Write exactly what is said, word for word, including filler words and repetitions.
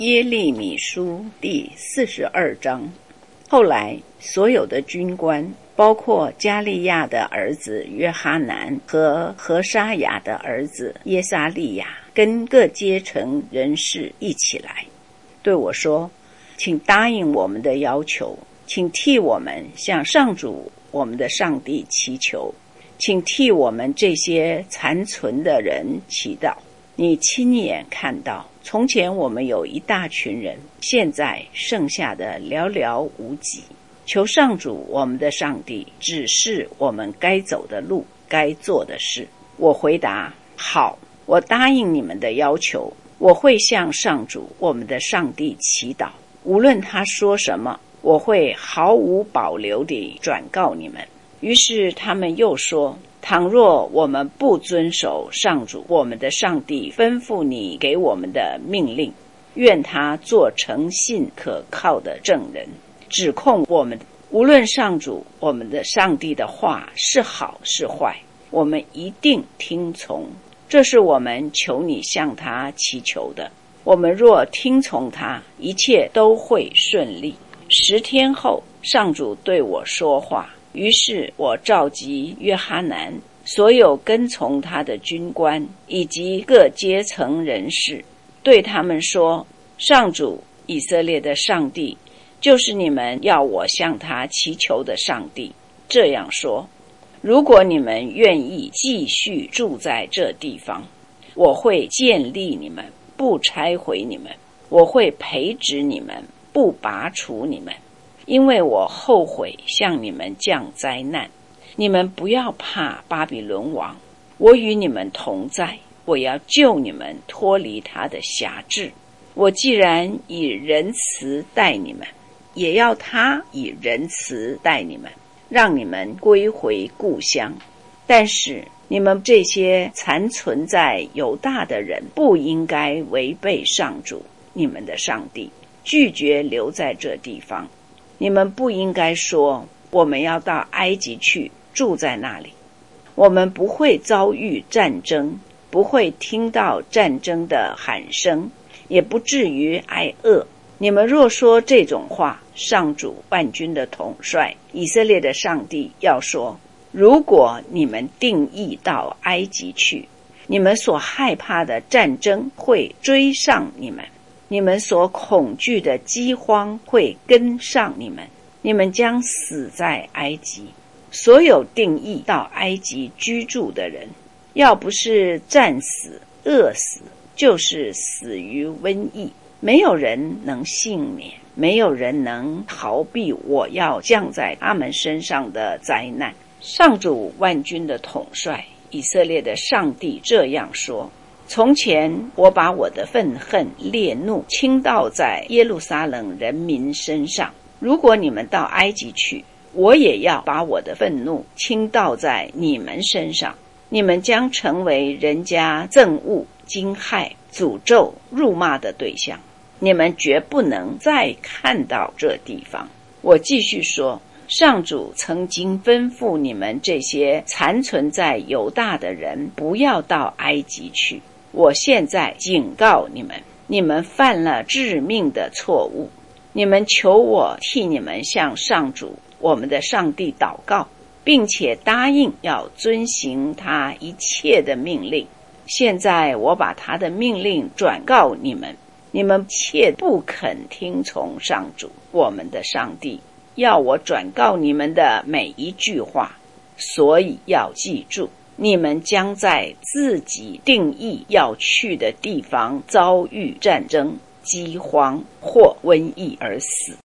耶利米书第四十二章。后来所有的军官，包括加利亚的儿子约哈南和何沙雅的儿子耶撒利亚，跟各阶层人士一起来，对我说：请答应我们的要求，请替我们向上主我们的上帝祈求，请替我们这些残存的人祈祷。你亲眼看到，从前我们有一大群人，现在剩下的寥寥无几。求上主我们的上帝指示我们该走的路，该做的事。我回答：好，我答应你们的要求，我会向上主我们的上帝祈祷，无论他说什么，我会毫无保留地转告你们。于是他们又说：倘若我们不遵守上主我们的上帝吩咐你给我们的命令，愿他做诚信可靠的证人，指控我们。无论上主我们的上帝的话是好是坏，我们一定听从。这是我们求你向他祈求的。我们若听从他，一切都会顺利。十天后，上主对我说话，于是我召集约哈南，所有跟从他的军官以及各阶层人士，对他们说：上主以色列的上帝，就是你们要我向他祈求的上帝，这样说：如果你们愿意继续住在这地方，我会建立你们，不拆毁你们；我会培植你们，不拔除你们。因为我后悔向你们降灾难。你们不要怕巴比伦王，我与你们同在，我要救你们脱离他的辖制。我既然以仁慈待你们，也要他以仁慈待你们，让你们归回故乡。但是你们这些残存在犹大的人，不应该违背上主你们的上帝，拒绝留在这地方。你们不应该说：我们要到埃及去，住在那里。我们不会遭遇战争，不会听到战争的喊声，也不至于挨饿。你们若说这种话，上主万军的统帅以色列的上帝要说：如果你们定义到埃及去，你们所害怕的战争会追上你们，你们所恐惧的饥荒会跟上你们，你们将死在埃及。所有定义到埃及居住的人，要不是战死、饿死，就是死于瘟疫。没有人能幸免，没有人能逃避我要降在他们身上的灾难。上主万军的统帅以色列的上帝这样说：从前我把我的愤恨烈怒倾倒在耶路撒冷人民身上，如果你们到埃及去，我也要把我的愤怒倾倒在你们身上。你们将成为人家憎恶、惊骇、诅咒、辱骂的对象，你们绝不能再看到这地方。我继续说：上主曾经吩咐你们这些残存在犹大的人，不要到埃及去。我现在警告你们，你们犯了致命的错误。你们求我替你们向上主我们的上帝祷告，并且答应要遵行他一切的命令。现在我把他的命令转告你们，你们切不肯听从上主我们的上帝要我转告你们的每一句话，所以要记住，你们将在自己定义要去的地方遭遇战争、饥荒或瘟疫而死。